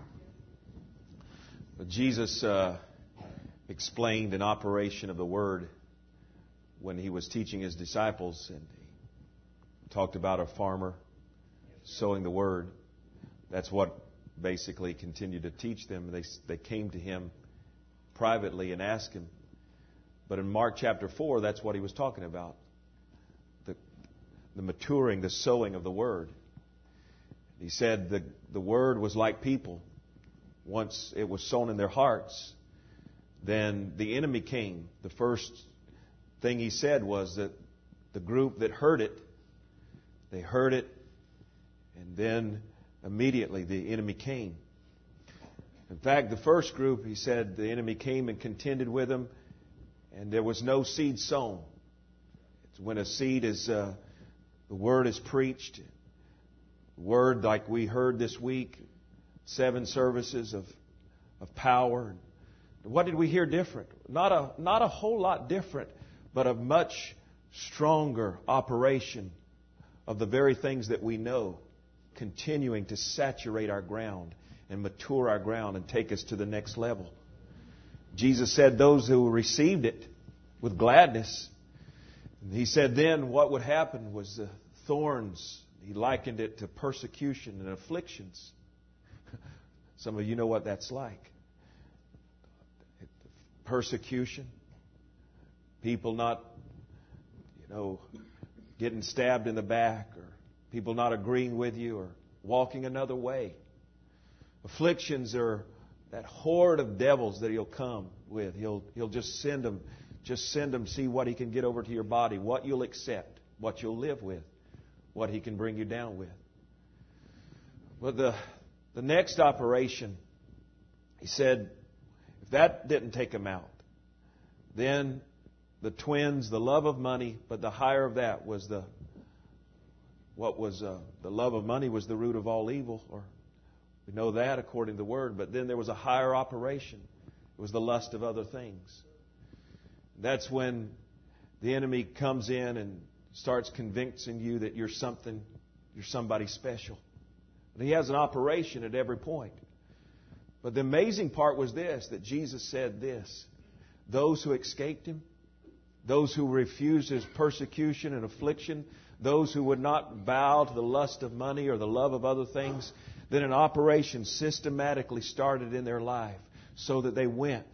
But Jesus uh, explained an operation of the Word when He was teaching His disciples, and He talked about a farmer sowing the Word. That's what basically continued to teach them. They, they came to him privately and asked him. But in Mark chapter four, that's what he was talking about. The, the maturing, the sowing of the Word. He said the, the Word was like people. Once it was sown in their hearts, then the enemy came. The first thing he said was that the group that heard it, they heard it, and then immediately the enemy came. In fact, the first group, he said, the enemy came and contended with them, and there was no seed sown. It's when a seed is, uh, the Word is preached, the Word like we heard this week, seven services of, of power. What did we hear different? Not a, not a whole lot different, but a much stronger operation of the very things that we know, continuing to saturate our ground and mature our ground and take us to the next level. Jesus said those who received it with gladness, he said then what would happen was the thorns. He likened it to persecution and afflictions. Some of you know what that's like. Persecution. People not, you know, getting stabbed in the back, or people not agreeing with you, or walking another way. Afflictions are that horde of devils that he'll come with. He'll he'll just send them, just send them, see what he can get over to your body, what you'll accept, what you'll live with, what he can bring you down with. But the the next operation, he said, if that didn't take him out, then the twins, the love of money, but the higher of that was the, what was, uh, the love of money was the root of all evil, or we know that according to the Word, but then there was a higher operation. It was the lust of other things. That's when the enemy comes in and starts convincing you that you're something, you're somebody special. And he has an operation at every point. But the amazing part was this, that Jesus said this, those who escaped him, those who refused his persecution and affliction, those who would not bow to the lust of money or the love of other things, then an operation systematically started in their life so that they went,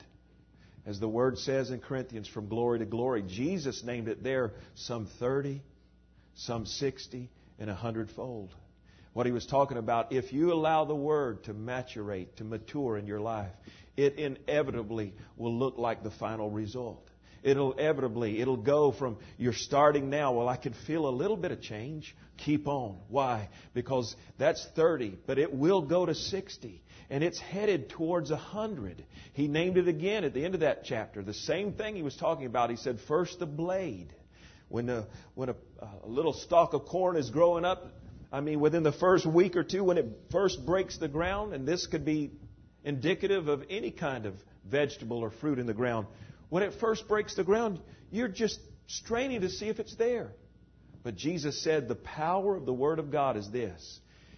as the Word says in Corinthians, from glory to glory. Jesus named it there some thirty, some sixty, and a hundredfold. What he was talking about, if you allow the Word to maturate, to mature in your life, it inevitably will look like the final result. It'll inevitably, it'll go from you're starting now, well, I can feel a little bit of change. Keep on. Why? Because that's thirty, but it will go to sixty. And it's headed towards one hundred. He named it again at the end of that chapter. The same thing he was talking about. He said, first the blade. When, the, when a, a little stalk of corn is growing up, I mean, within the first week or two, when it first breaks the ground, and this could be indicative of any kind of vegetable or fruit in the ground. When it first breaks the ground, you're just straining to see if it's there. But Jesus said the power of the Word of God is this.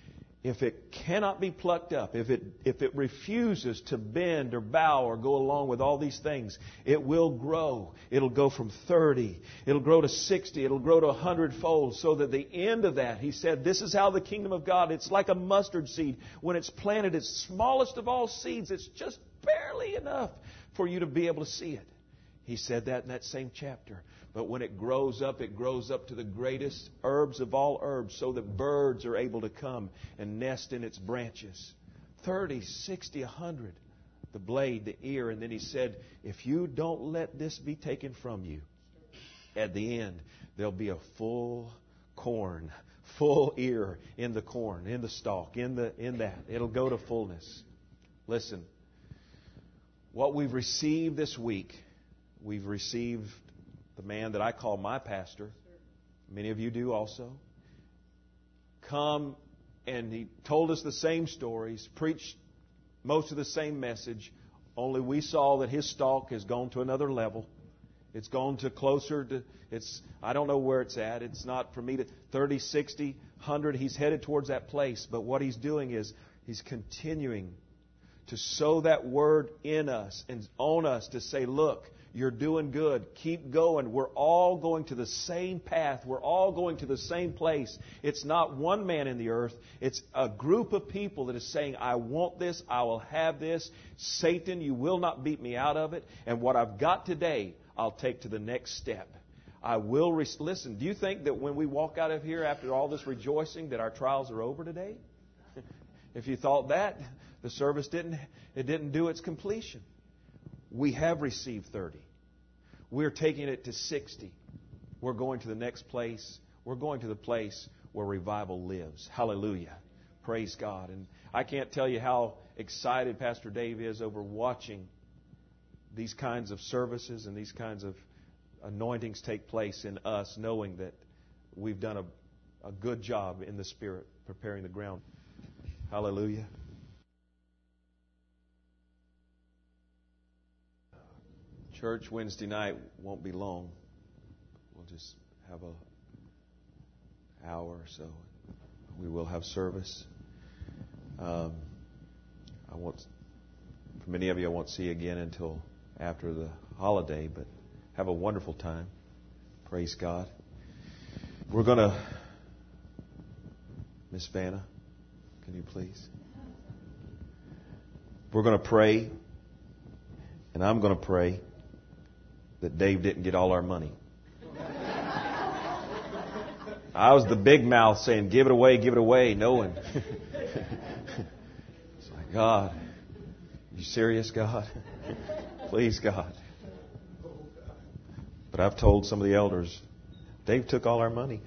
If it cannot be plucked up, if it if it refuses to bend or bow or go along with all these things, it will grow. It'll go from thirty. It'll grow to sixty. It'll grow to a hundredfold. So that the end of that, he said, this is how the kingdom of God, it's like a mustard seed. When it's planted, it's smallest of all seeds. It's just barely enough for you to be able to see it. He said that in that same chapter. But when it grows up, it grows up to the greatest herbs of all herbs, so that birds are able to come and nest in its branches. Thirty, sixty, a hundred. The blade, the ear. And then he said, if you don't let this be taken from you, at the end, there'll be a full corn, full ear in the corn, in the stalk, in the in that. It'll go to fullness. Listen, what we've received this week, we've received the man that I call my pastor. Many of you do also. Come, and he told us the same stories, preached most of the same message, only we saw that his stalk has gone to another level. It's gone to closer to, it's, I don't know where it's at. It's not for me to, thirty, sixty, one hundred. He's headed towards that place. But what he's doing is he's continuing to sow that word in us and on us to say, look, You're doing good. Keep going. We're all going to the same path. We're all going to the same place. It's not one man in the earth. It's a group of people that is saying, I want this. I will have this. Satan, you will not beat me out of it. And what I've got today, I'll take to the next step. I will re- listen. Do you think that when we walk out of here after all this rejoicing that our trials are over today? If you thought that, the service didn't it didn't do its completion. We have received thirty. We're taking it to sixty. We're going to the next place. We're going to the place where revival lives. Hallelujah. Praise God. And I can't tell you how excited Pastor Dave is over watching these kinds of services and these kinds of anointings take place in us, knowing that we've done a, a good job in the Spirit preparing the ground. Hallelujah. Church Wednesday night won't be long. We'll just have a hour or so. We will have service. Um, I won't. For many of you, I won't see you again until after the holiday. But have a wonderful time. Praise God. We're going to. Miss Vanna, can you please? We're going to pray, and I'm going to pray that Dave didn't get all our money. I was the big mouth saying, give it away, give it away, knowing. It's like, God, you serious, God? Please, God. But I've told some of the elders, Dave took all our money.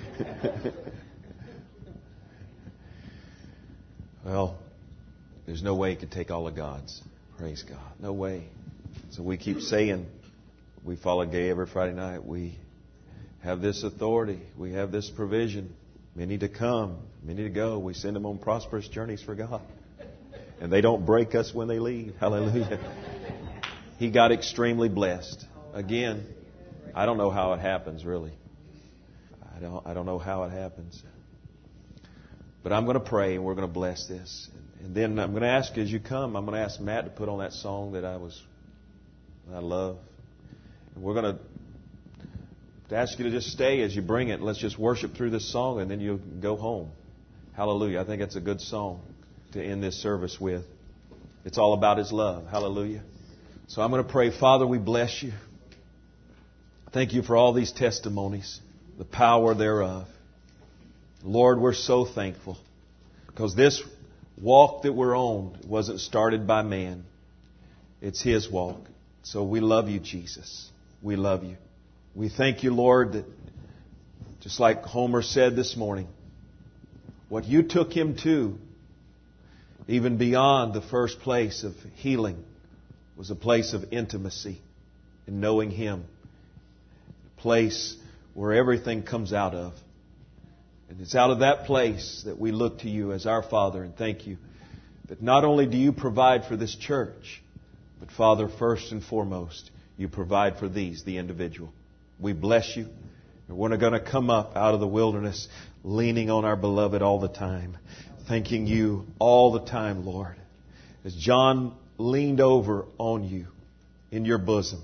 Well, there's no way he could take all of God's. Praise God. No way. So we keep saying, we follow Gay every Friday night. We have this authority. We have this provision. Many to come. Many to go. We send them on prosperous journeys for God. And they don't break us when they leave. Hallelujah. He got extremely blessed. Again, I don't know how it happens, really. I don't, I don't know how it happens. But I'm going to pray and we're going to bless this. And then I'm going to ask you as you come, I'm going to ask Matt to put on that song that I was, that I love. And we're going to ask you to just stay as you bring it. Let's just worship through this song and then you'll go home. Hallelujah. I think it's a good song to end this service with. It's all about His love. Hallelujah. So I'm going to pray. Father, we bless you. Thank you for all these testimonies, the power thereof. Lord, we're so thankful because this walk that we're on wasn't started by man. It's His walk. So we love you, Jesus. We love you. We thank you, Lord, that just like Homer said this morning, what you took him to, even beyond the first place of healing, was a place of intimacy and knowing Him. A place where everything comes out of. And it's out of that place that we look to you as our Father and thank you that not only do you provide for this church, but Father, first and foremost, you provide for these, the individual. We bless you. And we're going to come up out of the wilderness leaning on our beloved all the time, thanking you all the time, Lord. As John leaned over on you in your bosom,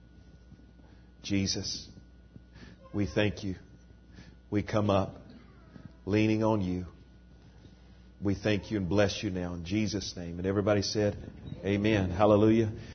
Jesus, we thank you. We come up leaning on you. We thank you and bless you now in Jesus' name. And everybody said, amen. Hallelujah.